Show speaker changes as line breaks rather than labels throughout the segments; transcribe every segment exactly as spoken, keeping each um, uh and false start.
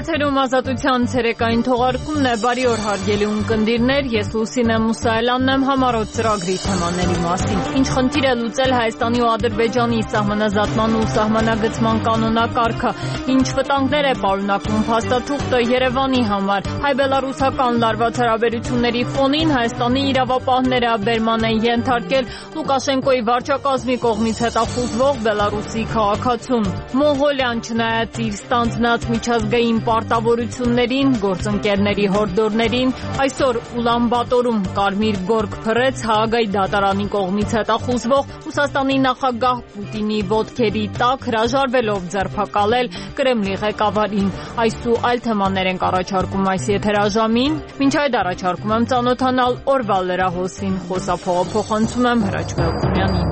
Եթերում ազատության ցերեկային թողարկումն է, բարի օր հարգելի ունկնդիրներ, ես Լուսինե Մուսայելյանն եմ, համառոտ ծրագրի թեմաների մասին։ Ինչ խնդիր է լուծել Հայաստանի ու Ադրբեջանի սահմանազատման ու սահմանագծման կանոնակարգը, ինչ վտանգներ է պարունակում փաստաթուղթը Երևանի համար, հայ-բելառուսական լարված հարաբերությունների ֆոնին Հայաստանի իրավապահները բերման են ենթարկել Լուկաշենկոյի վարչակազմի կողմից հետախուզվող Բելառուսի քաղաքացուն։ Մոնղոլիան չնայած իր ստանձնած միջազգային պարտավորություններին, գործընկերների հորդորներին, այսօր Ուլանբատորում կարմիր գորգ փռեց Հաագայի դատարանի կողմից հետախուզվող Ռուսաստանի նախագահ Պուտինի ոտքերի տակ, հրաժարվելով ձերբակալել Կրեմլի ղեկավարին։ Այս ու այլ թեմաներ ենք առաջարկում այս եթերաժամին։ Մինչ այդ առաջարկում եմ ծանոթանալ օրվա լրահոսին, խոսափողը փոխանցում եմ Հրաչ Մելքոնյանին։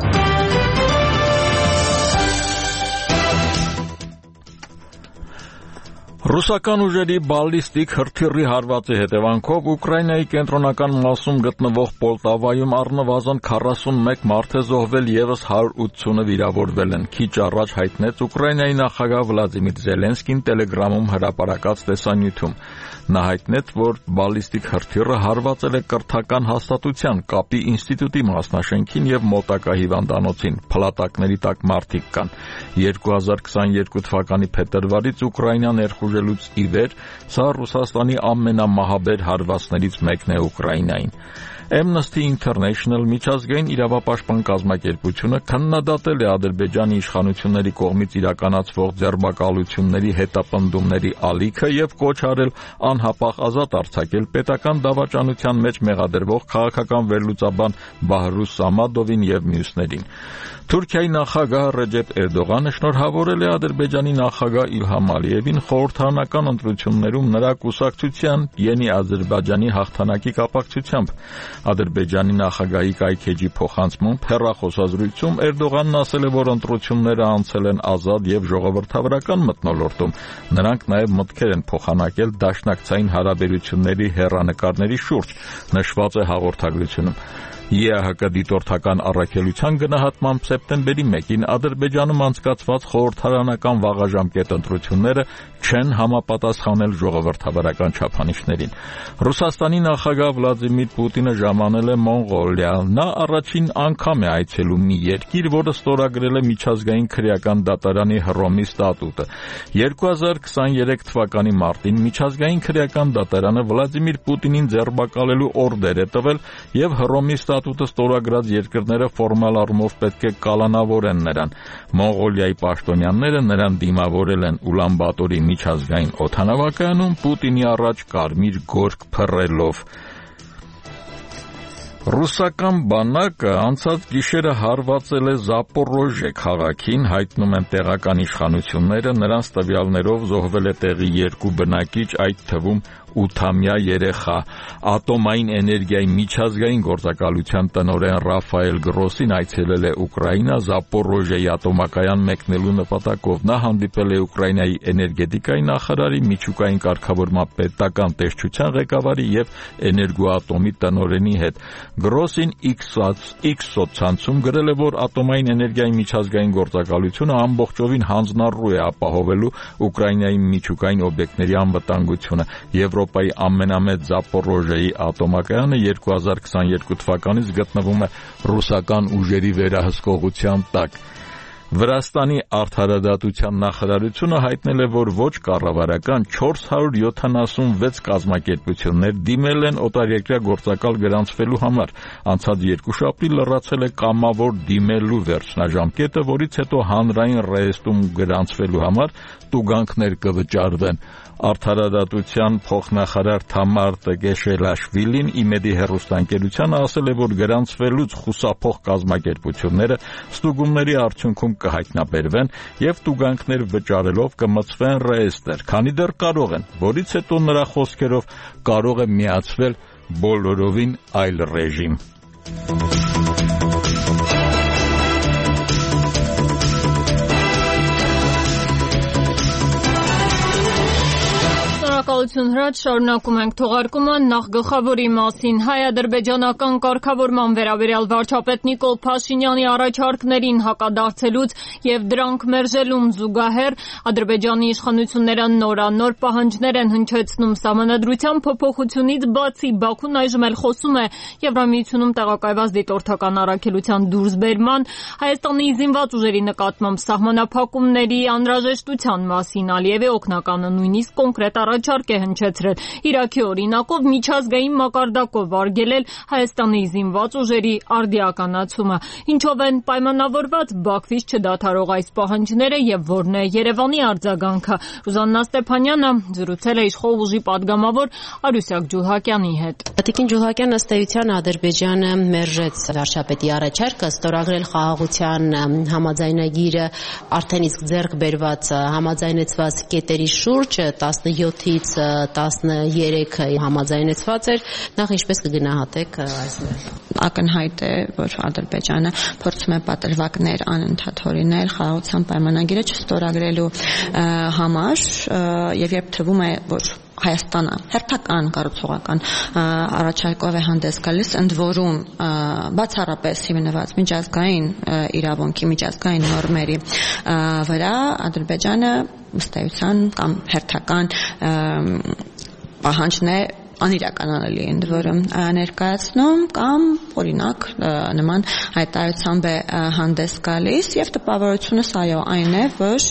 Ռուսական ուժերի բալիստիկ հրթիռի հարվածի հետևանքով Ուկրաինայի կենտրոնական մասում գտնվող Պոլտավայում առնվազն քառասունմեկ մարդ է զոհվել, ևս հարյուր ութսունը վիրավորվել են։ Քիչ առաջ հայտնեց Ուկրաինայի նախագահ Վլադիմիր Զելենսկին Տելեգրամում հրապարակած տեսանյութում։ Նա հայտնեց, որ բալիստիկ հրթիռը հարվածել է կրթական հաստատության, կապի ինստիտուտի մասնաշենքին եւ մոտակա հիվանդանոցին։ Փլատակների տակ մարդիկ կան։ երկու հազար քսաներկու թվականի փետրվարից Ուկրաինա ներխուժելուց ի վեր սա Ռուսաստանի ամենամահաբեր հարվածներից մեկն է Ուկրաինային։ Amnesty International միջազգային իրավապաշտպան կազմակերպությունը քննադատել է Ադրբեջանի իշխանությունների կողմից իրականացվող ձերբակալությունների հետապնդումների ալիքը եւ կոչ արել անհապաղ ազատ արձակել պետական դավաճանության մեջ մեղադրվող քաղաքական վերլուծաբան Բահրուս Սամադովին եւ մյուսներին։ Թուրքիայի նախագահ Ռեջեփ Էրդողանը շնորհավորել է Ադրբեջանի նախագահ Իլհամ Ալիևին խորհրդարանական ընտրություններում նրա կուսակցության Յենի Ադրբեջանի հաղթանակի կապակցությամբ։ Ադրբեջանի նախագահի կայքեջի փոխանցմամբ հեռախոսազրույցում Էրդողանն ասել է, որ ընտրությունները անցել են ազատ եւ ժողովրդավարական մթնոլորտում։ Նրանք նաեւ մտքեր են փոխանակել դաշնակցային հարաբերությունների հեռանկարների շուրջ, նշված է հաղորդագրությունում։ ԵԱՀԿ դիտորդական առաքելության գնահատմամբ սեպտեմբերի մեկին Ադրբեջանում անցկացված խորհրդարանական վաղաժամկետ ընտրությունները չեն համապատասխանել ժողովրդավարական չափանիշներին։ Ռուսաստանի նախագահ Վլադիմիր Պուտինը ժամանել է Մոնղոլիա։ Նա առաջին անգամ է այցելում մի երկիր, որը ստորագրել է միջազգային քրեական դատարանի Հռոմի ստատուտը։ երկու հազար քսաներեք թվականի մարտին միջազգային քրեական դատարանը Վլադիմիր Պուտինին ձերբակալելու օրդեր է տվել եւ Հռոմի ստատուտը ստորագրած երկրները ֆորմալ առումով պետք է կալանավորեն նրան։ Մոնղոլիայի պաշտոնյաները նրան դիմավորել են Ուլանբատորի միջազգային օդանավակայանում Պուտինի առաջ կարմիր գորգ փռելով։ Ռուսական բանակը անցած գիշերը հարվածել է Զապորոժե քաղաքին, հայտնում են տեղական իշխանությունները, նրանց տվյալներով զոհվել է տեղի երկու բնակիչ, այդ թվում ութամյա երեխա։ Ատոմային էներգիայի միջազգային գործակալության տնօրեն Ռաֆայել Գրոսին այցելել է Ուկրաինա Զապորոժեի ատոմակայան մեկնելու նպատակով։ Նա հանդիպել է Ուկրաինայի էներգետիկայի նախարարի, միջուկային կարգավորման պետական տեսչության ղեկավարի եւ էներգոատոմի տնօրենի հետ։ Գրոսին X սոցցանցում գրել է, որ ատոմային էներգիայի միջազգային գործակալությունը ամբողջովին հանձնառու է ապահովելու Ուկրաինայի միջուկային օբյեկտների անվտանգությունը։ Եվրոպայի ամենամեծ Զապորոժեի ատոմակայանը երկու հազար քսաներկու թվականից գտնվում է ռուսական ուժերի վերահսկողության տակ։ Վրաստանի արդարադատության նախարարությունը հայտնել է, որ ոչ կառավարական չորս հարյուր յոթանասունվեց կազմակերպություններ դիմել են օտարերկրյա գործակալ գրանցվելու համար։ Անցած երկուշաբթի լրացել է կամավոր դիմելու վերջնաժամկետը, որից հետո հանրային ռեեստրում գրանցվելու համար տուգանքներ կվճարվեն։ Արդարադատության փոխնախարար Թամար Տգեշելաշվիլին իմեդի հեռուստաընկերությանը ասել է, որ գրանցվելուց խուսափող կազմակերպությունները ստուգումների արդյունքում կհայտնաբերվեն եւ տուգանքներ վճարելով կմցվեն ռեեստրը, քանի դեռ կարող են, որից հետո նրա խոսքերով կարող է միացվել բոլորովին այլ ռեժիմ։
Շնորհակալություն Հրաչ, շարունակում ենք թողարկումը նախ գլխավորի մասին հայ-ադրբեջանական կարգավորման վերաբերյալ վարչապետ Նիկոլ Փաշինյանի առաջարկներին հակադարձելուց եւ դրանք մերժելուն զուգահեռ Ադրբեջանի իշխանությունները նորանոր պահանջներ են հնչեցնում սահմանադրության փոփոխությունից բացի Բաքուն այժմ էլ խոսում է Եվրամիությունում տեղակայված դիտորդական առաքելության դուրսբերման Հայաստանի զինված ուժերի նկատմամբ սահմանափակումների անհրաժեշտության մասին Ալիևի օգնականը նույնիսկ կոնկրետ առաջարկ է հնչեցրել Իրաքի օրինակով միջազգային մակարդակով արգելել Հայաստանի զինված ուժերի արդիականացումը ինչով են պայմանավորված Բաքվից չդադարող այս պահանջները եւ որն է Երևանի արձագանքը Ռուզաննա Ստեփանյանը զրուցել է իշխող ուժի падգամավոր Արուսյակ Ջուլհակյանի հետ
Տիկին Ջուլհակյան ըստ էության Ադրբեջանը մերժեց վարչապետի առաջարկը ստորագրել խաղաղության համաձայնագիրը արդեն իսկ ձեռք բերված համաձայնեցված կետերի շուրջ տասնյոթից տասներեքը համաձայնեցված էր նախ ինչպես կգնահատեք այս
ակնհայտ է որ Ադրբեջանը փորձում է պատրվակներ անընդհատ հորինել խաղաղության պայմանագիրը չստորագրելու համար եւ երբ թվում է որ Հայաստանը հերթական կառուցողական առաջարկով է հանդես գալիս ընդ որում բացառապես հիմնված միջազգային իրավունքի միջազգային նորմերի վրա Ադրբեջանը ըստ էության կամ հերթական պահանջն է անիրականանալի ընդ որում ներկայացնում կամ օրինակ նման հայտարարությամբ է հանդես գալիս եւ տպավորությունս այո այն է որ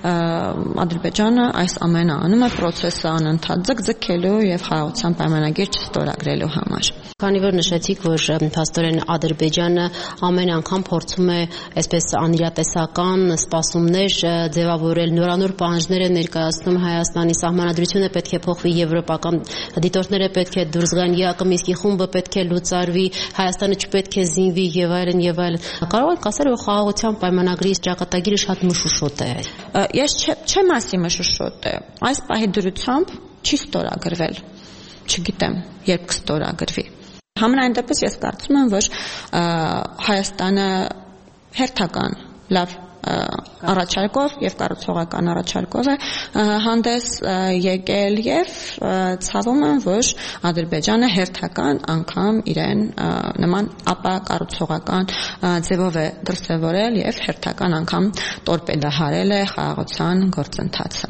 Ադրբեջանը այս ամենը անում է process-ը անընդհատ ձգձգելու եւ խաղաղության պայմանագիր չստորագրելու համար
Քանի որ նշեցիք որ փաստորեն Ադրբեջանը ամեն անգամ փորձում է այսպես անիրատեսական սպասումներ ձևավորել նորանոր պահանջներ է ներկայացնում Հայաստանի սահմանադրությունը պետք է փոխվի եվրոպական դիտորդները պետք է դուրս գան ԵԱԿ Մինսկի խումբը պետք է լուծարվի Հայաստանը չպետք է զինվի եւ այլն եւ այլն կարող եք ասել որ խաղաղության պայմանագրի ճակատագիրը շատ մշուշոտ է
Ես չեմ ասի մշուշոտ է այս պահի դրությամբ չի ստորագրվել չգիտեմ երբ կստորագրվի Համենայն դեպս ես կարծում եմ որ Հայաստանը հերթական լավ առաջարկով եւ կառուցողական առաջարկով է հանդես եկել եւ ցավում եմ որ Ադրբեջանը հերթական անգամ իրեն նման ապա կառուցողական ձևով է դրսևորել եւ հերթական անգամ տորպեդահարել է խաղաղության գործընթացը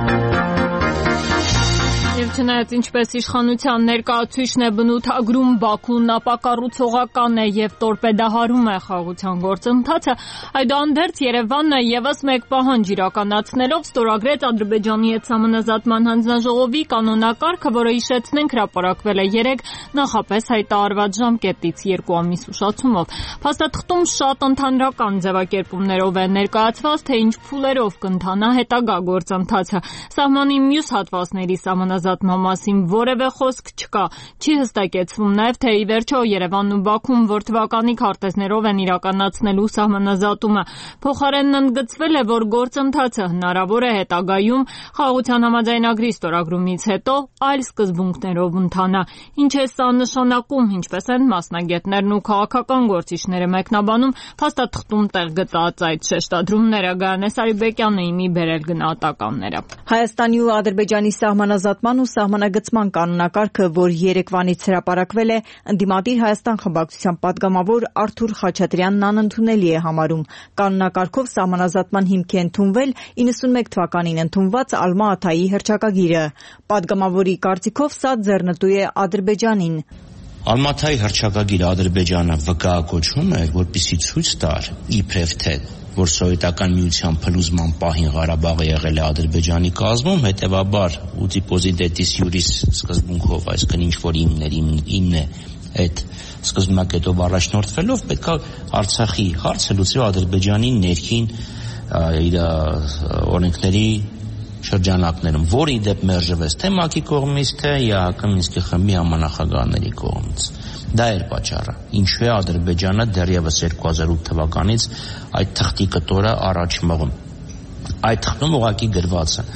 Եվ չնայած ինչպես իշխանության ներկայացուցիչն է բնութագրում Բաքուն ապակառուցողական է եւ տորպեդահարում է խաղաղության գործընթացը, այդուհանդերձ Երևանը եւս մեկ պահանջ իրականացնելով ստորագրեց Ադրբեջանի հետ համանազատման հանձնաժողովի կանոնակարգը, որը հիշեցնենք հրապարակվել է երեկ նախապես հայտարարված ժամկետից երկու ամիս ուշացումով։ Փաստաթղթում շատ ընդհանրական ձևակերպումներով է ներկայացված, թե ինչ փուլերով կընթանա հետագա գործընթացը։ Սահմանի մյուս հատվածների համանազատման մասին որևէ խոսք չկա։ Չի հստակեցվում նաև թե ի վերջո Երևանն ու Բաքուն որ թվականի քարտեզներով են իրականացնելու սահմանազատումը։ Փոխարենն ընդգծվել է, որ գործընթացը հնարավոր է հետագայում խաղաղության համաձայնագրի ստորագրումից հետո այլ սկզբունքներով ընթանա։ Ինչ է սա նշանակում, ինչպես են մասնագետներն ու քաղաքական գործիչները մեկնաբանում փաստաթղթում տեղ գտած այդ շեշտադրումները Գայանե Սարիբեկյանը իմի բերել գնահատականները։
Հայաստանի ու Ադրբեջանի սահմանազատման ու սահմանագծման կանոնակարգը, որ երեկվանից հրապարակվել է, ընդդիմադիր Հայաստան խմբակցության падգամավոր Արթուր Խաչատրյանն անընդունելի է համարում։ Կանոնակարգով սահմանազատման հիմք է ընդունվել իննսունմեկ թվականին ընդունված Ալմա-Աթայի հռչակագիրը։ Падգամավորի կարծիքով սա ձեռնտու է Ադրբեջանին։
Ալմա-Աթայի հռչակագիրը Ադրբեջանը վկայակոչում է, որպեսզի ցույց տար իբրև թե որ սովետական միության փլուզման պահին Ղարաբաղը եղել է Ադրբեջանի կազմում, հետևաբար ուտիպոզիդետիս յուրիս սկզբունքով, այսինքն ինչ որ իմներ իմն է այդ սկզբնակետով առաջնորդվելով պետք է Արցախի հարցը լուծվի Ադրբեջանի ներքին իր օրենքների շրջանակներում, որը ի դեպ մերժվեց թե ՄԱԿ-ի կողմից, թե ԵԱՀԿ Մինսկի խմբի համանախագահների կողմից։ Դա էր պատճառը, ինչու է Ադրբեջանը դեռևս երկու հազար ութ թվականից այդ թղթի կտորը առաջ մղում։ Այդ թղթում ուղղակի գրված է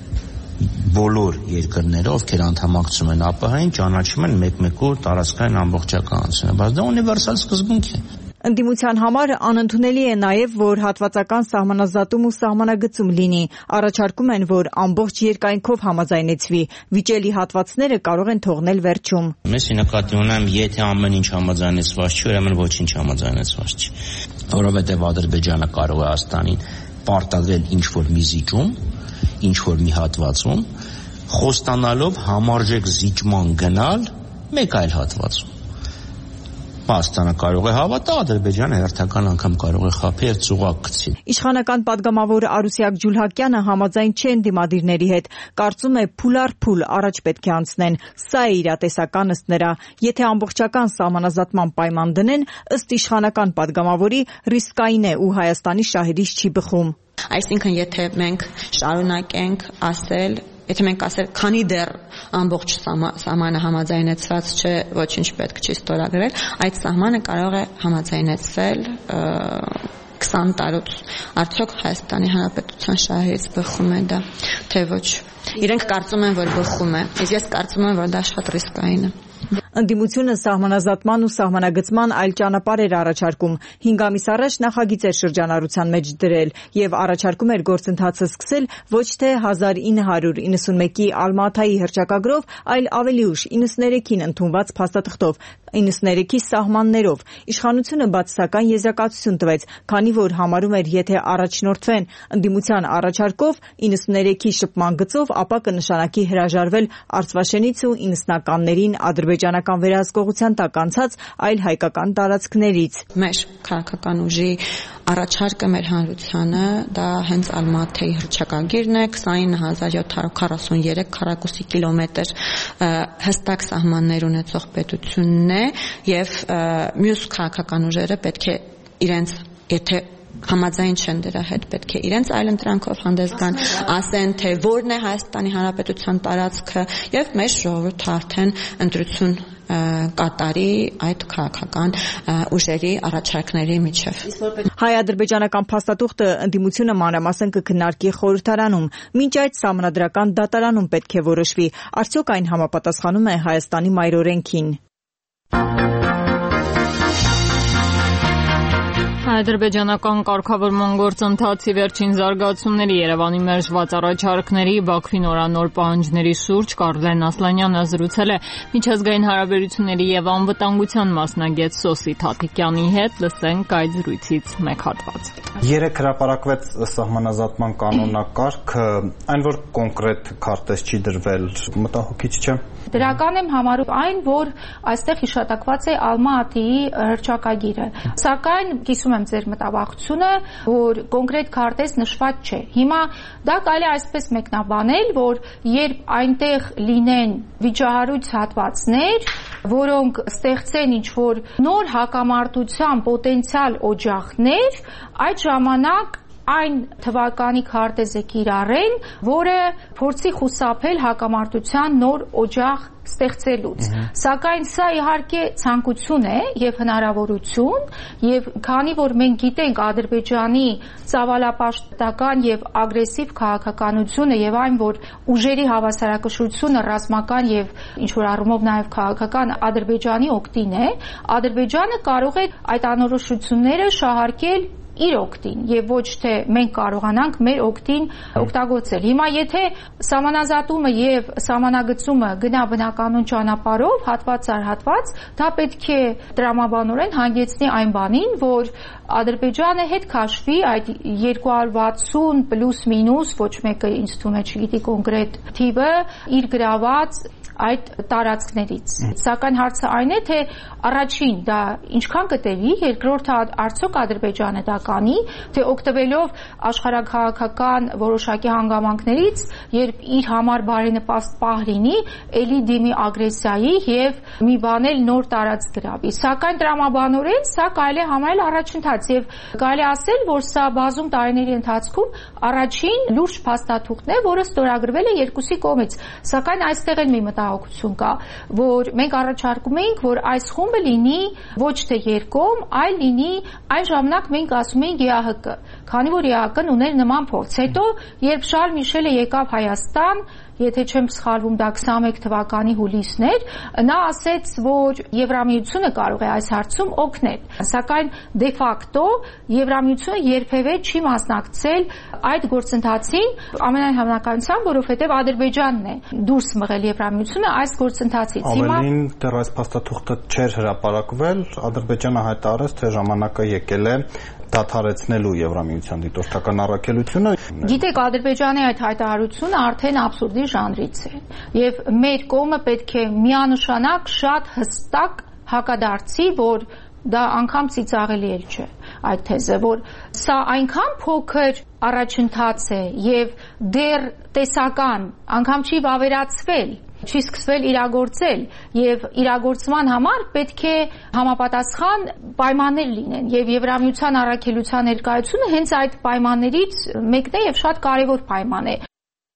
բոլոր երկրները, ովքեր անդամակցում են ԱՊՀ-ին, ճանաչում են մեկ-մեկու տարածքային ամբողջականությունը, բայց դա ունիվերսալ սկզբունք է։
Ընդդիմության համար անընդունելի է նաև, որ հատվածական սահմանազատում ու սահմանագծում լինի։ Առաջարկում են, որ ամբողջ երկայնքով համաձայնեցվի։ Վիճելի հատվածները կարող են թողնել վերջում։
Ես նկատի ունեմ, եթե ամեն ինչ համաձայնեցված չի, ուրեմն ոչինչ համաձայնեցված չի։ Որովհետև Ադրբեջանը կարող է Հայաստանին պարտադրել ինչ-որ մի զիջում, ինչ-որ մի հատվածում, խոստանալով համարժեք զիջման գնալ մեկ այլ հատվածում։ Հայաստանը կարող է հավատալ, Ադրբեջանը հերթական անգամ կարող է խաբի եւ ծուղակ գցի։
Իշխանական падգամավոր Արուսյակ Ջուլհակյանը համաձայն չէ ընդդիմադիրների հետ, կարծում է փուլարփուլ առաջ պետք է անցնեն։ Սա է իրատեսական ըստ նրա։ Եթե ամբողջական սահմանազատման պայման դնեն, ըստ իշխանական падգամավորի ռիսկային է ու Հայաստանի շահերից չի բխում։
Այսինքն, եթե մենք շարունակենք ասել, եթե մենք ասել, քանի դեռ ամբողջ սահմանը համաձայնեցված չէ, ոչինչ պետք չի ստորագրել, այդ սահմանը կարող է համաձայնեցվել քսան տարուց։ Արդյոք Հայաստանի Հանրապետության շահերից բխում է դա, թե ոչ։ Իրենք կարծում են, որ բխում է, իսկ ես կարծում եմ, որ դա շատ ռիսկային է։
Ընդդիմությունը սահմանազատման ու սահմանագծման այլ ճանապարհ էր առաջարկում։ հինգ ամիս առաջ նախագիծ էր շրջանառության մեջ դրել եւ առաջարկում էր գործընթացը սկսել ոչ թե հազար ինը հարյուր իննսունմեկի Ալմաթայի հռչակագրով, այլ ավելի ուշ իննսուներեքին ընդունված փաստաթղթով, իննսուներեքի սահմաններով։ Իշխանությունը բացասական եզրակացություն տվեց, քանի որ համարում էր, եթե առաջնորդվեն ընդդիմության առաջարկով իննսուներեքի շփման գծով, ապա կնշանակի հրաժարվել Արցվաշենից ու իննսնականներին ադրբեջանական վերահսկողության տակ անցած այլ հայկական տարածքներից։
Մեր քաղաքական ուժի առաջարկը մեր հանրությանը դա հենց Ալմաթայի հռչակագիրն է, քսանինը հազար յոթ հարյուր քառասուններեք քառակուսի կիլոմետր հստակ սահմաններ ունեցող պետությունն է եւ մյուս քաղաքական ուժերը պետք է իրենց, եթե համաձայն չեն դրա հետ, պետք է իրենց այլ ընտրանքով հանդես գան, ասեն, թե որն է Հայաստանի Հանրապետության տարածքը եւ մեր ժողովուրդը արդեն ընտրություն կատարի այդ քաղաքական ուժերի առաջարկների միջև։
Հայ-ադրբեջանական փաստաթուղթը ընդդիմությունը մանրամասն կքննարկի խորհրդարանում, մինչ այդ սահմանադրական դատարանում պետք է որոշվի, արդյոք այն համապատասխանում է Հայաստանի մայրօրենքին։
Ադրբեջանական կարգավորման գործընթացի վերջին զարգացումների Երևանի մերժված առաջարկների Բաքվի նորանոր պահանջների շուրջ Կարլեն Ասլանյանը զրուցել է միջազգային հարաբերությունների եւ անվտանգության մասնագետ Սոսի Թաթիկյանի հետ, լսենք այդ զրույցից մեկ հատված։
Երեք հրապարակվեց սահմանազատման կանոնակարգը, այն որ կոնկրետ քարտեզ չի դրվել, մտահոգիչ չէ։
Դրական եմ համարում այն, որ այստեղ հիշատակված է Ալմատիի հռչակագիրը։ Սակայն կիսում եմ ձեր մտավախությունը, որ կոնկրետ քարտեզ նշված չէ։ Հիմա դա կարելի է այսպես մեկնաբանել, որ երբ այնտեղ լինեն վիճահարույց հատվածներ, որոնք ստեղծեն ինչ-որ նոր հակամարտության պոտենցիալ օջախներ, այդ ժամանակ այն թվականի քարտեզը կիրառեն, որը փորձի խուսափել հակամարտության նոր օջախ ստեղծելուց։ Սակայն սա իհարկե ցանկություն է եւ հնարավորություն, եւ քանի որ մենք գիտենք Ադրբեջանի ծավալապաշտական եւ ագրեսիվ քաղաքականությունը եւ այն, որ ուժերի հավասարակշռությունը ռազմական եւ ինչ որ առումով նաեւ քաղաքական Ադրբեջանի օգտին է, Ադրբեջանը կարող է այդ անորոշությունները շահարկել իր օգտին եւ ոչ թե մենք կարողանանք մեր օգտին օգտագործել։ Հիմա եթե սահմանազատումը եւ սահմանագծումը գնա բնականոն ճանապարհով, հատված առ հատված, դա պետք է տրամաբանորեն հանգեցնի այն բանին, որ Ադրբեջանը հետ քաշվի այդ երկու հարյուր վաթսուն պլյուս մինուս, ոչ մեկը ինձ թվում է չգիտի կոնկրետ թիվը, իր գրաված այդ տարածքներից։ Սակայն հարցը այն է, թե առաջին դա ինչքան կտևի, երկրորդը արդյոք Ադրբեջանը դա կանի, թե օգտվելով աշխարհաքաղաքական որոշակի հանգամանքներից, երբ իր համար բարենպաստ պահ լինի, ելի դիմի ագրեսիայի եւ մի բան էլ նոր տարածք գրավի։ Սակայն տրամաբանորեն սա կարելի է համարել առաջընթաց եւ կարելի ասել, որ սա բազում տարիների ընթացքում առաջին լուրջ փաստաթուղթն է, որը ստորագրվել է երկուսի կողմից։ Սակայն այստեղ էլ մի մտա մտահոգություն կա, որ մենք առաջարկում ենք, որ այս խումբը լինի ոչ թե երկկողմ, այլ լինի այն ժամանակ մենք ասում ենք Է Ա Հ Կ, քանի որ Է Ա Հ Կ-ն ուներ նման փորձ։ Հետո երբ Շարլ Միշելը եկավ Հայաստան, եթե չեմ սխալվում, դա քսանմեկ թվականի հուլիսներ, նա ասեց, որ Եվրամիությունը կարող է այս հարցում օգնել, սակայն դե ֆակտո Եվրամիությունը երբևէ չի մասնակցել այդ գործընթացին, ամենայն հավանականությամբ, որովհետև Ադրբեջանն է դուրս մղել Եվրամիությունը այս գործընթացից։
Ավելին դեռ այս փաստաթուղթը չէր հրապարակվել, Ադրբեջանը հայտարարեց, թե ժամանակը եկել է դադարեցնելու Եվրամիության դիտորդական առաքելությունը։
Գիտեք, Ադրբեջանի այդ հայտարարությունը արդեն աբսուրդի ժանրից է, եւ մեր կողմը պետք է միանշանակ շատ հստակ հակադարձի, որ դա անգամ ծիծաղելի էլ չէ այդ թեզը, որ սա այնքան փոքր առաջընթաց է եւ դեռ տեսական, անգամ չի վավերացվել, չի սկսվել իրագործել եւ իրագործման համար պետք է համապատասխան պայմաններ լինեն եւ Եվրամիության առաքելության ներկայությունը հենց այդ պայմաններից մեկն է եւ շատ կարեւոր պայման է։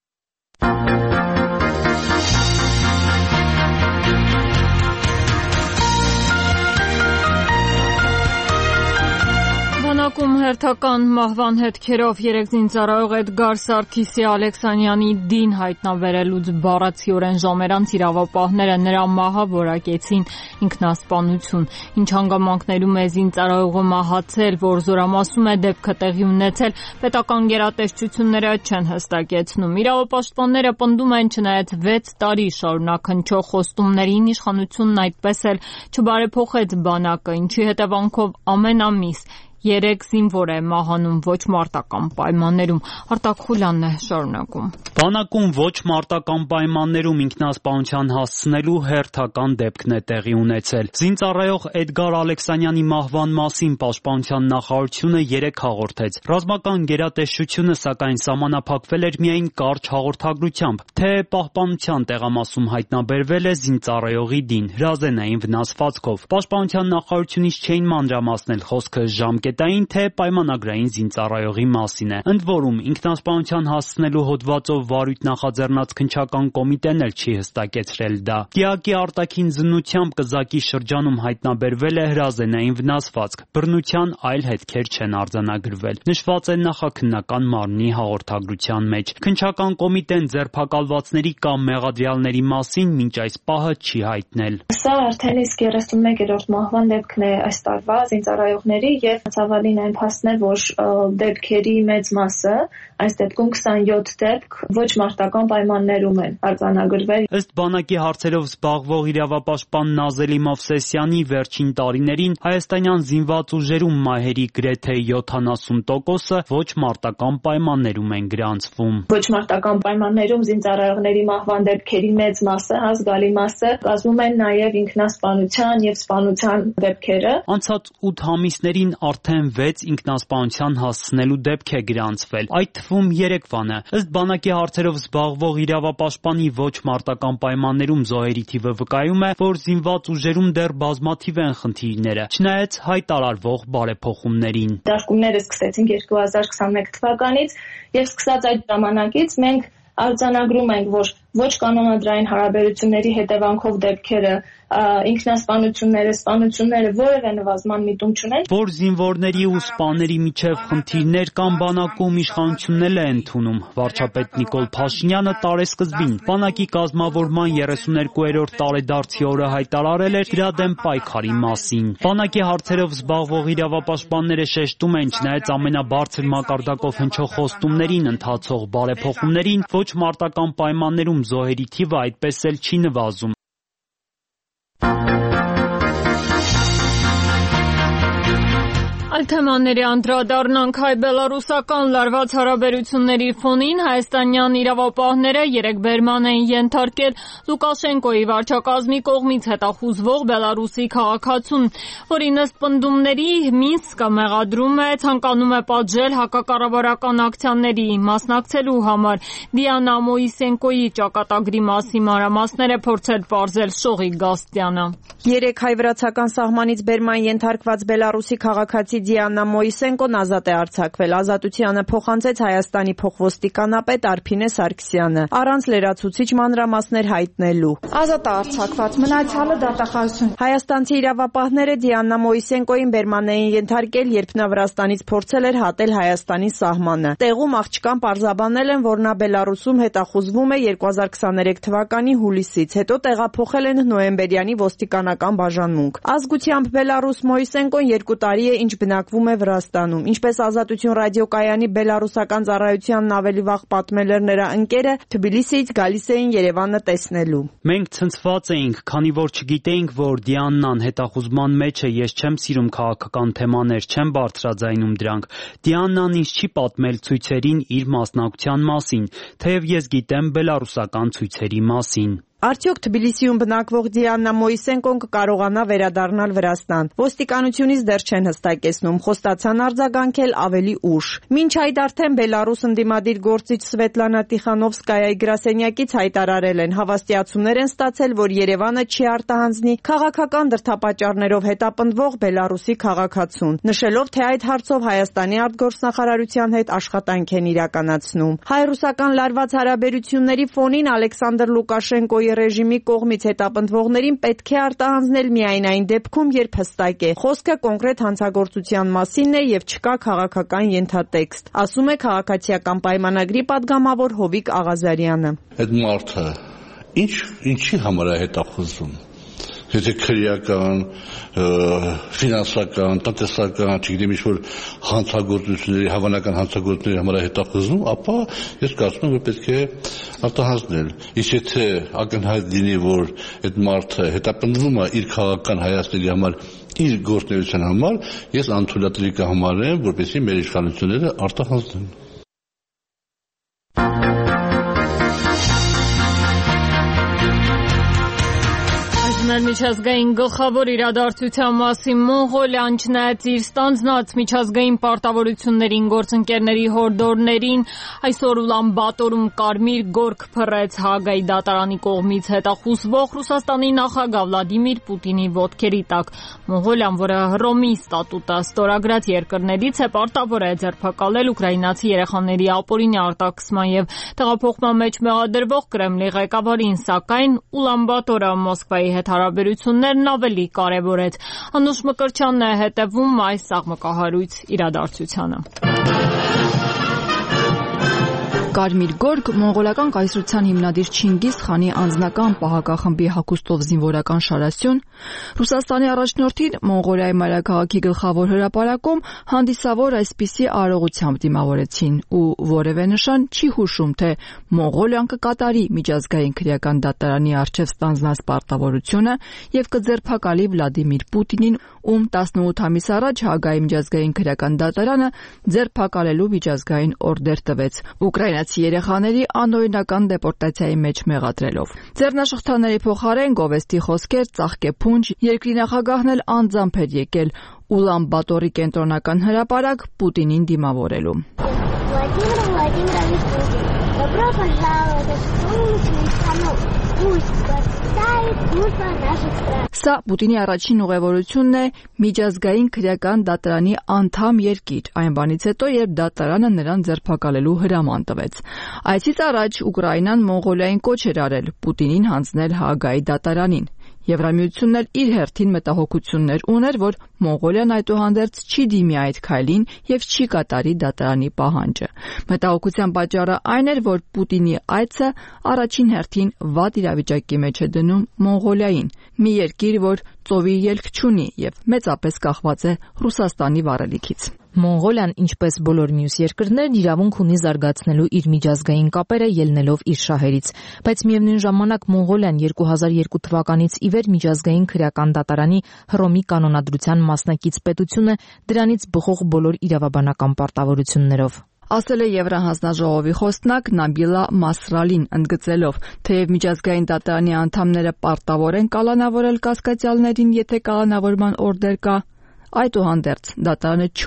Բանակում հերթական մահվան հետքերով երեք զինծառայող Էդգար Սարգիսի Ալեքսանյանի դին հայտնաբերելուց բառացիորեն ժամեր անց իրավապահները նրա մահը որակեցին ինքնասպանություն։ Ինչ հանգամանքներում է զինծառայողը մահացել, որ զորամասում է դեպքը տեղի ունեցել, պետական գերատեսչությունները չեն հստակեցնում։ Իրավապաշտպանները պնդում են, չնայած վեց տարի շարունակ հնչող խոստումներին, իշխանությունն այդպես էլ չբարեփոխեց բանակը, ինչի հետևանքով ամեն ամիս երեք զինվոր է մահանում ոչ մարտական պայմաններում։ Արտակ Խուլյանն է շարունակում։
Բանակում ոչ մարտական պայմաններում ինքնասպանության հասցնելու հերթական դեպքն է տեղի ունեցել։ Զինծառայող Էդգար Ալեքսանյանի մահվան մասին Պաշտպանության նախարարությունը երեկ հաղորդեց։ Ռազմական գերատեսչությունը սակայն սահմանափակվել էր միայն կարճ հաղորդագրությամբ, թե պահպանության տեղամասում հայտնաբերվել է զինծառայողի դին հրազենային վնասվածքով։ Պաշտպանության նախարարությունից չէին մանրամասնել խոսքը ժամկետ Կետային թե պայմանագրային զինծառայողի մասին է։ Ընդ որում ինքնասպանության հասցնելու հոդվածով վարույթ նախաձեռնած քննչական կոմիտեն էլ չի հստակեցրել դա։ Դիակի արտաքին զննությամբ կզակի շրջանում հայտնաբերվել է հրազենային վնասվածք, բռնության այլ հետքեր չեն արձանագրվել։ Նշված է նախաքննական մարմնի հաղորդագրության մեջ։ Քննչական կոմիտեն ձերբակալվածների կամ մեղադրյալների մասին մինչ այս պահը չի հայտնել։
Սա արդեն իսկ երեսունմեկերորդ մահվան դեպքն է այս տարվա զինծառայողների եւ ցավալին այն փաստն է, որ դեպքերի մեծ մասը, այս դեպքում քսանյոթ դեպք ոչ մարտական պայմաններում են արձանագրվել։
Ըստ բանակի հարցերով զբաղվող իրավապաշտպան Նազելի Մովսեսյանի վերջին տարիներին հայաստանյան զինված ուժերում մահերի գրեթե յոթանասուն տոկոսը ոչ մարտական պայմաններում են գրանցվում։
Ոչ մարտական պայմաններում զինծառայողների մահվան դեպքերի մեծ մասը, զգալի մասը կազմում են նաև ինքնասպանության եւ սպանության դեպքերը։
Անցած ութ ամիսներին արդեն վեց ինքնասպանության հասցնելու դեպք է գրանցվել, այդ թվում երեկվանը։ Ըստ բանակի հարցերով զբաղվող իրավապաշտպանի ոչ մարտական պայմաններում զոհերի թիվը վկայում է, որ զինված ուժերում դեռ բազմաթիվ են խնդիրները, չնայած հայտարարվող բարեփոխումներին։
Դաշտումները սկսեցին երկու հազար քսանմեկ թվականից եւ սկսած այդ ժամանակից մենք արձանագրում ենք, որ ոչ կանոնադրային հարաբերությունների հետևանքով դեպքերը, ինքնասպանությունները, սպանությունները որևէ նվազման միտում չունեն։
Որ զինվորների ու սպաների միջև խնդիրներ կան բանակում, իշխանությունն էլ է ընդունում։ Վարչապետ Նիկոլ Փաշինյանը տարեսկզբին բանակի կազմավորման երեսուներկուերորդ տարեդարձի օրը հայտարարել էր դրա դեմ պայքարի մասին։ Բանակի հարցերով զբաղվող իրավապաշտպանները շեշտում են, չնայած ամենաբարձր մակարդակով հնչող խոստումներին ընթացող բարեփոխումներին, ոչ մարտական պայմաններում զոհերի թիվը այդպես էլ չի նվազում։
Այլ թեմաների անդրադառնանք հայ-բելարուսական լարված հարաբերությունների фонին հայաստանյան իրավապահները երեք բերման են ենթարկել Լուկաշենկոյի վարչակազմի կողմից հետախուզվող Բելարուսի քաղաքացուն, որի ըստ պնդումների Մինսկը մեղադրում է ցանկանում է պատժել հակակառավարական ակցիաների մասնակցելու համար։ Դիանա Մոիսենկոյի ճակատագրի մասին մանրամասներ է փորձել պարզել Շողիկ Գաստյանը։
Երեք հայ-վրացական սահմանից բերման ենթարկված Բելարուսի քաղաքացի Դիանա Մոյսենկոն ազատ է արձակվել։ Ազատությանը փոխանցեց Հայաստանի փոխոստիկանապետ Արփինե Սարգսյանը, առանց լրացուցիչ մանրամասներ հայտնելու։
Ազատ է արձակված, մնացյալը դատախազություն։
Հայաստանցի իրավապահները Դիանա Մոյսենկոին բերման էին ենթարկել, երբ նա Վրաստանից փորձել էր հատել Հայաստանի սահմանը։ Տեղում աղջկան պարզաբանել են, որ նա Բելարուսում հետախուզվում է երկու հազար քսաներեք թվականի հուլիսից, հետո տեղափոխել են նոյեմբերյանի ոստիկանական բաժանմունք։ Ազգությամբ Բելարուս Մոյսենկոն երկու տարի է ինչ բնակվում է Վրաստանում։ Ինչպես Ազատություն ռադիոկայանի բելարուսական ծառայությանն ավելի վաղ պատմել էր նրա ընկերը, Թբիլիսիից գալիս էին Երևանը տեսնելու։
Մենք ցնցված էինք, քանի որ չգիտեինք, որ Դիաննան հետախուզման մեջ է, ես չեմ սիրում քաղաքական թեմաներ, չեմ բարձրաձայնում դրանք։ Դիաննան ինձ չի պատմել ցույցերին իր մասնակցության մասին, թեև ես գիտեմ բելարուսական ցույցերի մասին։
Արդյոք Թբիլիսիում բնակվող Դիանա Մոյսենկոն կկարողանա վերադառնալ Վրաստան։ Ոստիկանությունից դեռ չեն հստակեցնում, խոստացան արձագանքել ավելի ուշ։ Մինչ այդ արդեն Բելարուս ընդդիմադիր գործիչ Սվետլանա Տիխանովսկայայի գրասենյակից հայտարարել են, հավաստիացումներ են ստացել, որ Երևանը չի արտահանձնի քաղաքական դրդապատճառներով հետապնդվող Բելարուսի քաղաքացուն, նշելով, թե այդ հարցով Հայաստանի արտգործնախարարության հետ աշխատանք են իրականացնում։ Հայ-ռուսական լարված հարաբերությունների ֆոնին Ալեքսանդր Լուկաշենկոյի ռեժիմի կողմից հետապնդվողներին պետք է արտահանձնել միայն այն դեպքում, երբ հստակ է։ Խոսքը կոնկրետ հանցագործության մասին է եւ չկա քաղաքական ենթատեքստ, ասում է քաղաքացիական պայմանագրի падգամավոր Հովիկ Աղազարյանը։
Այդ մարդը ինչ ինչի համար է հետախուզվում։ Եթե քրեական, ֆինանսական, տնտեսական, չգիտեմ ինչ-որ հանցագործությունների, հավանական հանցագործությունների համար հետախուզվում, ապա ես կարծում եմ, որ պետք է արտահանձնել։ Իսկ եթե ակնհայտ լինի, որ այդ մարդը հետապնդվում է իր քաղաքական հայացքների համար, իր գործունեության համար, ես անթույլատրելի կհամարեմ, որպեսզի մեր իշխանությունները արտահանձնեն։
Միջազգային գլխավոր իրադարձության մասին Մոնղոլիան չնայած իր ստանձնած միջազգային պարտավորություններին, գործընկերների հորդորներին, այսօր Ուլան Բաթորում կարմիր գորգ փռեց Հաագայի դատարանի կողմից հետախուզվող Ռուսաստանի նախագահ Վլադիմիր Պուտինի ոտքերի տակ։ Մոնղոլիան, որը Հռոմի ստատուտը ստորագրած երկրներից է, պարտավոր է ձերբակալել ուկրաինացի երեխաների ապօրինի արտաքսման եւ տեղափոխման մեջ մեղադրվող Կրեմլի ղեկավարին, սակայն Ուլան Բաթորը Մոսկվայի հետ հարաբերություններն ավելի կարևորեց։ Անուշ Մկրտչյանն է հետևում այս աղմկահարույց իրադարձությանը։
Կարմիր գորգ մոնղոլական կայսրության հիմնադիր Չինգիզ խանի անձնական պահակախմբի հագուստով զինվորական շարասյուն Ռուսաստանի առաջնորդին Մոնղոլիայի մայրաքաղաքի գլխավոր հրապարակում հանդիսավոր այսպիսի արարողությամբ դիմավորեցին ու որևէ նշան չի հուշում, թե Մոնղոլիան կկատարի միջազգային քրեական դատարանի առջև ստանձնած պարտավորությունը եւ կձերբակալի Վլադիմիր Պուտինին, ում տասնութ ամիս առաջ Հաագայի միջազգային քրեական դատարանը ձերբակալելու միջազգային օրդեր տվեց ուկրաինացի երեխաների անօրինական դեպորտացիայի մեջ մեղադրելով։ Ձեռնաշղթաների փոխարեն գովեստի խոսքեր, ծաղկեփունջ, երկրի նախագահն էլ անձամբ էր եկել Ուլան Բաթորի կենտրոնական հրապարակ Պուտինին դիմավորելու։ Վլադիմիր Վլադիմիրովիչ Պուտին, добро пожаловать в солнечную страну. Пусть процветает дружба наших стран. Սա Պուտինի առաջին ուղևորությունն է միջազգային քրեական դատարանի անդամ երկիր, այն բանից հետո, երբ դատարանը նրան ձերբակալելու հրաման տվեց։ Այցից առաջ Ուկրաինան Մոնղոլիային կոչ էր արել Պուտինին հանձնել Հաագայի դատարանին։ Եվրամիությունն էլ իր հերթին մտահոգություններ ուներ, որ Մոնղոլիան այդուհանդերձ չի դիմի այդ քայլին եւ չի կատարի դատարանի պահանջը։ Մտահոգության պատճառը այն էր, որ Պուտինի այցը առաջին հերթին վատ իրավիճակի մեջ է դնում Մոնղոլիային, մի երկիր, որ ծովի ելք չունի եւ մեծապես կախված է Ռուսաստանի վառելիքից։
Մոնղոլիան, ինչպես բոլոր մյուս երկրներն, իրավունք ունի զարգացնելու իր միջազգային կապերը ելնելով իր շահերից, բայց միևնույն ժամանակ Մոնղոլիան երկու հազար երկու թվականից ի վեր միջազգային քրեական դատարանի Հռոմի կանոնադրության մասնակից պետություն է, դրանից բխող բոլոր իրավաբանական պարտավորություններով։
Ասել է Եվրահանձնաժողովի խոսնակ Նաբիլա Մասրալին, ընդգծելով, թեև միջազգային դատարանի անդամները պարտավոր են կալանավորել կասկածյալներին, եթե կալանավորման օրդեր կա, այդուհանդերձ դատարանը չունի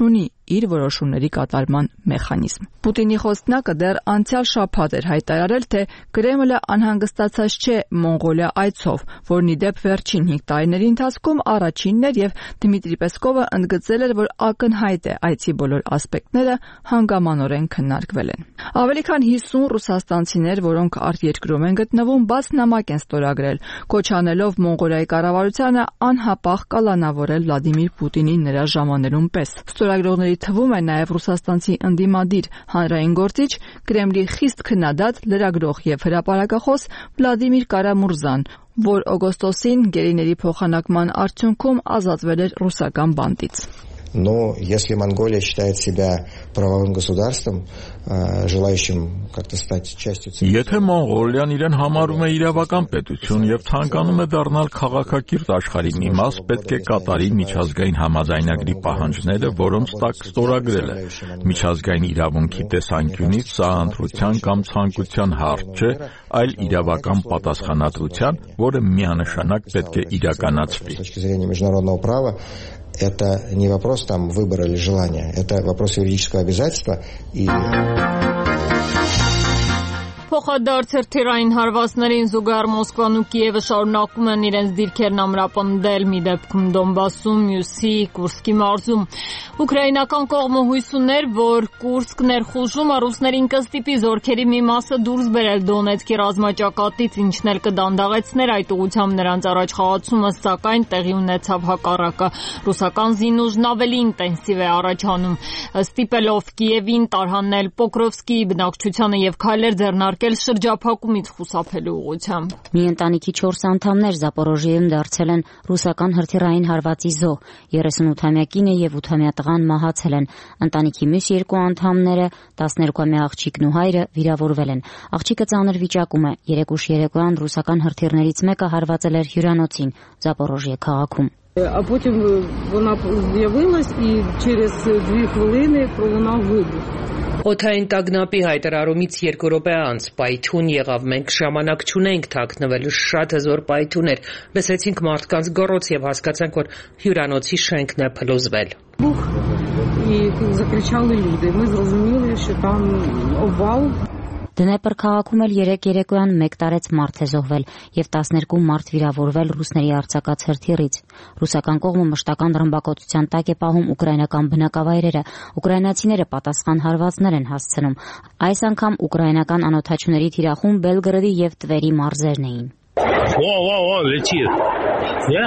իր որոշումների կատարման մեխանիզմ։ Պուտինի խոսնակը դեռ անցյալ շաբաթ էր հայտարարել, թե Կրեմլը անհանգստացած չէ Մոնղոլիա այցով, որն ի դեպ վերջին հինգ տարիների ընթացքում առաջինն էր, եւ Դմիտրի Պեսկովը ընդգծել էր, որ ակնհայտ է այցի բոլոր ասպեկտները հանգամանորեն քննարկվել են։ Ավելի քան հիսուն ռուսաստանցիներ, որոնք արտերկրում են գտնվում, բաց նամակ են ստորագրել, կոչ անելով Մոնղոլիայի կառավարությանը անհապաղ կալանավորել Վլադիմիր Պուտինին նրա ժամաներում պես։ Ստորագրողների թվում է նաև ռուսաստանցի ընդդիմադիր հանրային գործիչ, Կրեմլի խիստ քննադատ լրագրող եւ հրապարակախոս Վլադիմիր Կարամուրզան, որ օգոստոսին գերիների փոխանակման արդյունքում ազատվել էր ռուսական բանտից։
Но если Монголия считает себя правовым государством, желающим как-то стать частью цивилизации.
Եթե Մոնղոլիան իրեն համարում է իրավական պետություն եւ ցանկանում է դառնալ քաղաքակիրթ աշխարհի մի մաս, պետք է կատարի միջազգային համաձայնագրի պահանջները, որոնց տակ ստորագրել է։ Միջազգային իրավունքի տեսանկյունից սա ընտրության կամ ցանկության հարց չէ, այլ իրավական պատասխանատվության, որը միանշանակ պետք է իրականացվի։
С точки зрения международного права это не вопрос там выбора или желания, это вопрос юридического обязательства и
Փոխադարձ հրթիռային հարվածներին զուգահեռ Մոսկվան ու Կիևը շարունակում են իրենց դիրքերն ամրապնդել, մի դեպքում Դոնբասում, մյուսի Կուրսկի մարզում։ Ուկրաինական կողմը հույս ուներ, որ Կուրսկ ներխուժումը ռուսներին կստիպի զորքերի մի մասը դուրս բերել Դոնեցկի ռազմաճակատից, ինչն էլ կդանդաղեցներ այդ ուղղությամբ նրանց առաջխաղացումը, սակայն տեղի ունեցավ հակառակը։ Ռուսական զինուժն ավելի ինտենսիվ է առաջանում, ստիպելով Կիևին տարհանել Պոկրովսկի բնակչությանը եւ քայլեր ձեռնարկել շրջափակումից խուսափելու ուղղությամբ։
Մի ընտանիքի չորս անդամներ Զապորոժիեում դարձել են ռուսական հրթիռային հարվածի զոհ, երեսունութամյա կինը եւ ութամյա տղան մահացել են։ Ընտանիքի մյուս երկու անդամները, տասներկուամյա աղջիկն ու հայրը վիրավորվել են։ Աղջիկը ծանր վիճակում է։ Երեք ուշ երեկոյան ռուսական հրթիռներից մեկը հարվածել էր հյուրանոցին Զապորոժիե քաղաքում։
А потім вона з'явилась і через дві хвилини пролунав вибух.
Օթային տագնապի հայտարարումից երկու րոպե անց պայթյուն եղավ, մենք ժամանակ չունենք թաքնվելու, շատ հզոր պայթյուն էր, լսեցինք մարդկանց գոռոց եւ հասկացանք, որ հյուրանոցի շենքն է փլուզվել։
Бух і закричали люди. Ми зрозуміли, що там обвал.
Դնեպր քաղաքում էլ երեք երեկոյան մեկ տարեց մարդ է զոհվել եւ տասներկու մարդ վիրավորվել ռուսների արձակած հրթիռից։ Ռուսական կողմը մշտական ռմբակոծության տակ է պահում ուկրաինական բնակավայրերը։ Ուկրաինացիները պատասխան հարվածներ են հասցնում։ Այս անգամ ուկրաինական անօթաչուների թիրախում Բելգրադի եւ Տվերի մարզերն էին։
О, о, о, летит. Не?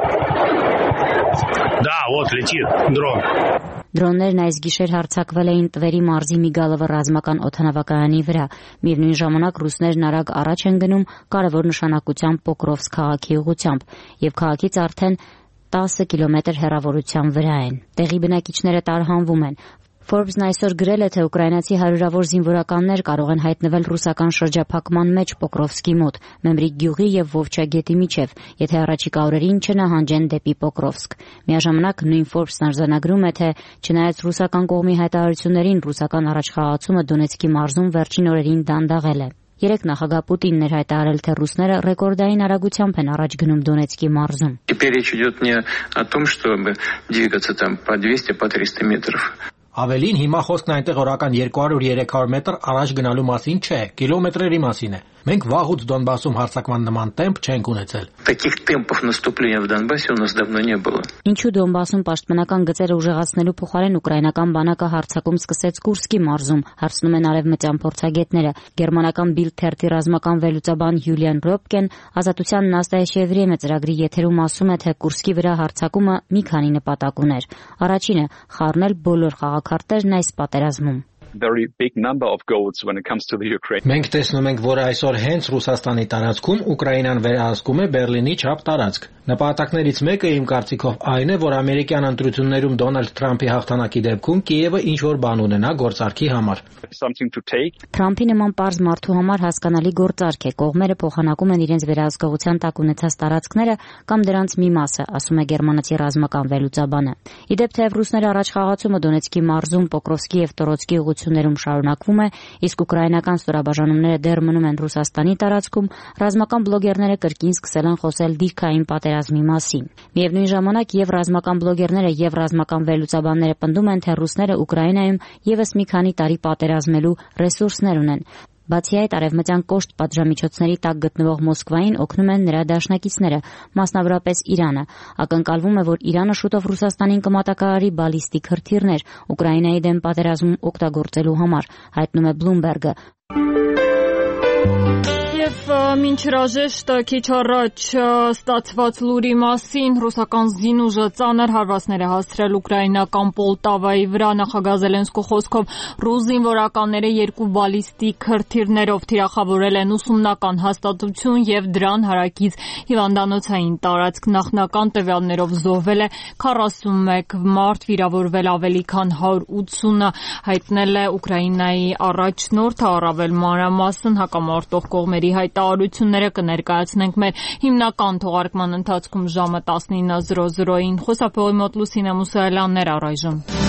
Да, вот летит дрон.
Դրոններն այս գիշեր հարձակվել էին Տվերի մարզի Միգալովը ռազմական օդանավակայանի վրա։ Միևնույն ժամանակ ռուսներն արագ առաջ են գնում կարևոր նշանակությամբ Պոկրովսկ քաղաքի ուղղությամբ եւ քաղաքից արդեն տասը կիլոմետր հեռավորության վրա են։ Տեղի բնակիչները տարհանվում են։ Forbes-ն այսօր գրել է, թե ուկրաինացի հարյուրավոր զինվորականներ կարող են հայտնվել ռուսական շրջափակման մեջ Պոկրովսկի մոտ, Մեմրիկ գյուղի եւ Վովչա գետի միջև, եթե առաջիկա օրերին չնահանջեն դեպի Պոկրովսկ։ Միաժամանակ նույն Forbes-ն արձանագրում է, թե չնայած ռուսական կողմի հայտարարություններին, ռուսական առաջխաղացումը Դոնեցկի մարզում վերջին օրերին դանդաղել է։ Երեք նախագահ Պուտինն էր հայտարարել, թե ռուսները ռեկորդային արագությամբ են առաջ գնում Դոնեցկի մարզում։
Теперь речь идет не о том, чтобы двигаться там по двести, по триста метров.
Ավելին հիմա խոսքն այնտեղ օրական երկու հարյուր երեք հարյուր մետր առաջ գնալու մասին չէ, կիլոմետրերի մասին է։ Մենք վաղուց Դոնբասում հարձակման նման տեմպ չենք ունեցել։
Таких темпов наступления в Донбассе у нас давно не было.
Ինչու Դոնբասում պաշտպանական գծերը ուժեղացնելու փոխարեն ուկրաինական բանակը հարձակում սկսեց Կուրսկի մարզում, հարցնում են արևմտյան փորձագետները։ Գերմանական Bild թերթի ռազմական վերլուծաբան Յուլիան Ռոպկեն ազատության Նաստայեշ Եվրեմը ծրագրի եթերում ասում է, թե Կուրսկի վրա հարձակումը մի քանի նպատակ ուներ։ Առաջինը՝ խառնել բոլոր խաղաքարտերն այս պատերազմում։
Very big number of goals when it comes to the Ukraine.
Մենք տեսնում ենք, որ այսօր հենց Ռուսաստանի տարածքում Ուկրաինան վերահսկում է Բերլինի չափ տարածք։ Նպատակներից մեկը իմ կարծիքով այն է, որ ամերիկյան ընտրություններում Դոնալդ Թրամփի հաղթանակի դեպքում Կիևը ինչ որ բան ունենա գործարքի համար։
Թրամփի նման պարզ մարդու համար հասկանալի գործարք է։ Կողմերը փոխանակում են իրենց վերահսկողության տակ ունեցած տարածքները կամ դրանց մի մասը, ասում է գերմանացի ռազմական վերլուծաբանը։ Իդեպ թեև ռուսները առաջխաղացումը Դոնեցկի մարզում Պոկրովսկի եւ Տորոցկի գործողություններում շարունակվում է, իսկ ուկրաինական ստորաբաժանումները դեռ մնում են Ռուսաստանի տարածքում, ռազմական բլոգերները կրկին սկսել են խոսել դիրքային պատերազմի մասին։ Միևնույն ժամանակ եւ ռազմական բլոգերները եւ ռազմական վերլուծաբանները պնդում են, թե ռուսները Ուկրաինայում եւս մի քանի տարի պատերազմելու ռեսուրսներ ունեն։ Բացի այդ, արևմտյան կոշտ պատժամիջոցների տակ գտնվող Մոսկվային օգնում են նրա դաշնակիցները, մասնավորապես Իրանը։ Ակնկալվում է, որ Իրանը շուտով Ռուսաստանին կմատակարարի բալիստիկ հրթիռներ Ուկրաինայի դեմ պատերազմում օգտագործելու համար, հայտնում է Bloomberg-ը։
Եվ մինչ հրաժեշտ քիչ առաջ ստացված լուրի մասին ռուսական զինուժը ծանր հարվածներ է հասցրել ուկրաինական Պոլտավայի վրա։ Նախագահ Զելենսկու խոսքով ռուս զինվորականները երկու բալիստիկ հրթիռներով թիրախավորել են ուսումնական հաստատություն եւ դրան հարակից հիվանդանոցային տարածք։ Նախնական տվյալներով զոհվել է քառասունմեկ մարդ, վիրավորվել ավելի քան հարյուր ութսունը, հայտնել է Ուկրաինայի առաջնորդը։ Առավել մանրամասն հակամարտող կողմերի հայտարարությունները կներկայացնենք մեր հիմնական թողարկման ընթացքում ժամը տասնինը զրո զրոյին։ Խոսափողի մոտ Լուսինե Մուսայելյանն էր առայժմ։